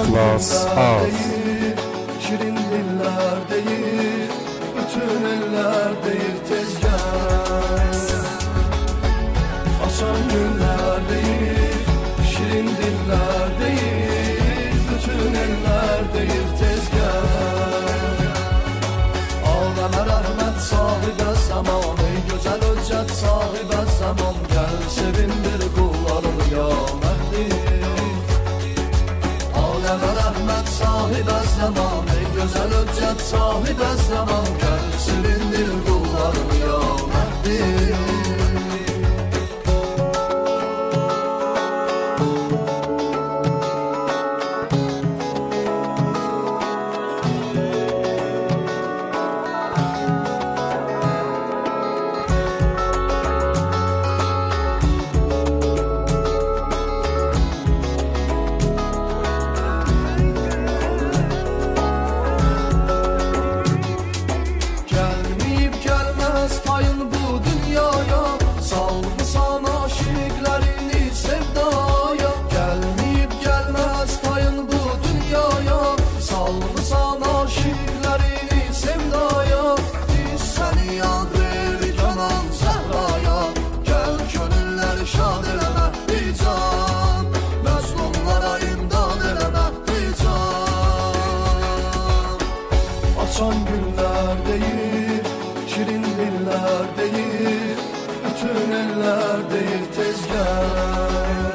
İxlas az. Şirin diller değil, bütün eller değil tezgah. Açan günler değil, şirin diller değil, bütün eller değil tezgah. Ağlama rahmet sahibe zaman, ey güzel hüccet sahibe zaman. Gel sevindir kullarını ya Mehdi. Ağlama rahmet sahibe zaman, ey güzel hüccet sahibe zaman. Gel sevindir kullarını ya Mehdi. Açan günler değil, şirin diller değil, bütün eller değil tezgah.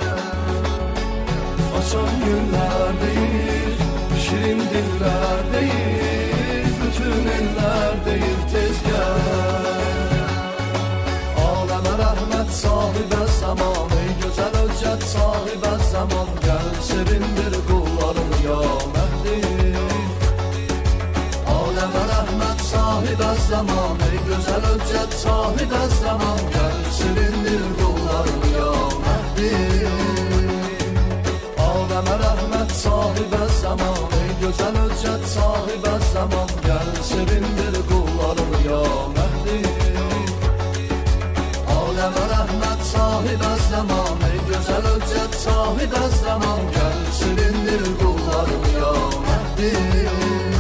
Açan günler değil, şirin diller değil, bütün eller değil tezgah. Aleme rahmet sahibe zaman, ey güzel hüccet sahibe zaman. Gel sevindir kullarını ya Mehdi. Aleme rahmet sahibe zaman, ey güzel hüccet sahibe zaman. Gel sevindir kullarını ya Mehdi. Aleme rahmet sahibe zaman, ey güzel hüccet sahibe zaman. Gel sevindir kullarını ya Mehdi. Aleme rahmet sahibe zaman, ey güzel hüccet sahibe zaman. Gel sevindir kullarını ya Mehdi.